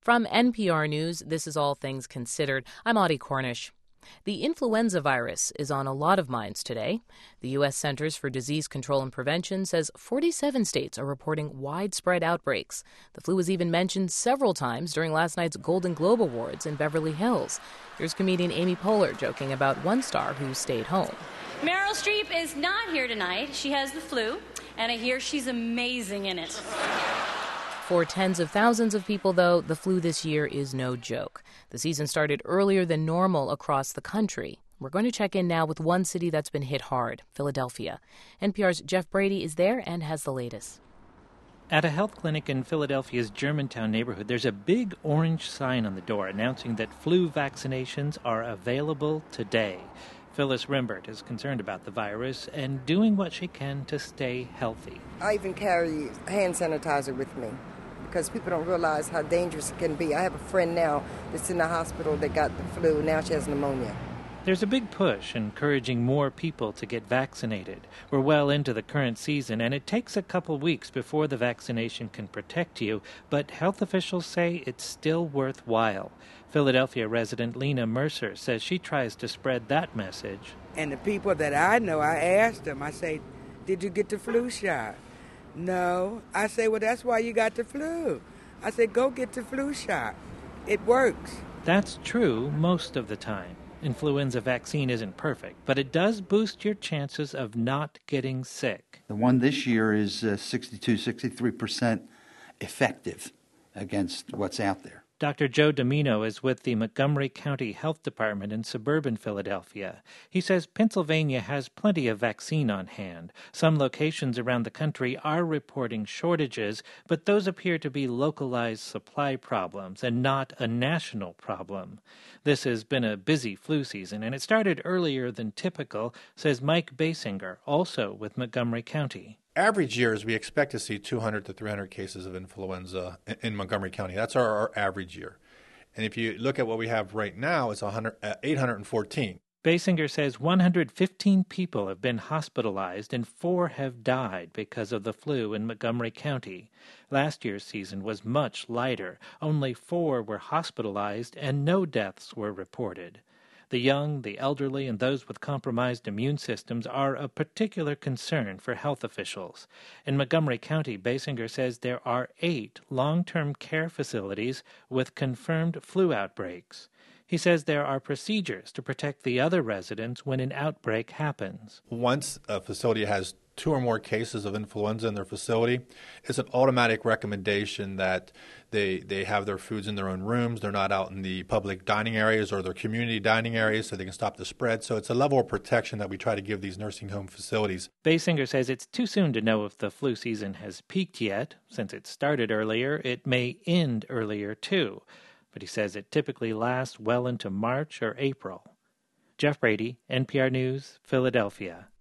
From NPR News, this is All Things Considered. I'm Audie Cornish. The influenza virus is on a lot of minds today. The U.S. Centers for Disease Control and Prevention says 47 states are reporting widespread outbreaks. The flu was even mentioned several times during last night's Golden Globe Awards in Beverly Hills. Here's comedian Amy Poehler joking about one star who stayed home. Meryl Streep is not here tonight. She has the flu, and I hear she's amazing in it. For tens of thousands of people, though, the flu this year is no joke. The season started earlier than normal across the country. We're going to check in now with one city that's been hit hard, Philadelphia. NPR's Jeff Brady is there and has the latest. At a health clinic in Philadelphia's Germantown neighborhood, there's a big orange sign on the door announcing that flu vaccinations are available today. Phyllis Rimbert is concerned about the virus and doing what she can to stay healthy. I even carry hand sanitizer with me because people don't realize how dangerous it can be. I have a friend now that's in the hospital that got the flu. Now she has pneumonia. There's a big push encouraging more people to get vaccinated. We're well into the current season, and it takes a couple weeks before the vaccination can protect you, but health officials say it's still worthwhile. Philadelphia resident Lena Mercer says she tries to spread that message. And the people that I know, I asked them, I say, did you get the flu shot? No. I say, well, that's why you got the flu. I said, go get the flu shot. It works. That's true most of the time. Influenza vaccine isn't perfect, but it does boost your chances of not getting sick. The one this year is 63% effective against what's out there. Dr. Joe Domino is with the Montgomery County Health Department in suburban Philadelphia. He says Pennsylvania has plenty of vaccine on hand. Some locations around the country are reporting shortages, but those appear to be localized supply problems and not a national problem. This has been a busy flu season, and it started earlier than typical, says Mike Basinger, also with Montgomery County. Average years, we expect to see 200 to 300 cases of influenza in Montgomery County. That's our average year. And if you look at what we have right now, it's 814. Basinger says 115 people have been hospitalized and 4 have died because of the flu in Montgomery County. Last year's season was much lighter. Only 4 were hospitalized and no deaths were reported. The young, the elderly, and those with compromised immune systems are a particular concern for health officials. In Montgomery County, Basinger says there are 8 long-term care facilities with confirmed flu outbreaks. He says there are procedures to protect the other residents when an outbreak happens. Once a facility has 2 or more cases of influenza in their facility, it's an automatic recommendation that they have their foods in their own rooms. They're not out in the public dining areas or their community dining areas so they can stop the spread. So it's a level of protection that we try to give these nursing home facilities. Basinger says it's too soon to know if the flu season has peaked yet. Since it started earlier, it may end earlier too. But he says it typically lasts well into March or April. Jeff Brady, NPR News, Philadelphia.